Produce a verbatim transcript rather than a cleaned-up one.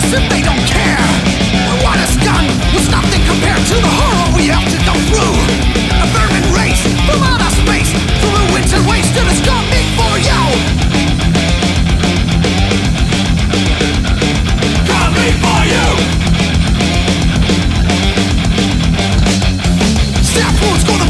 They don't care. What is done was nothing compared to the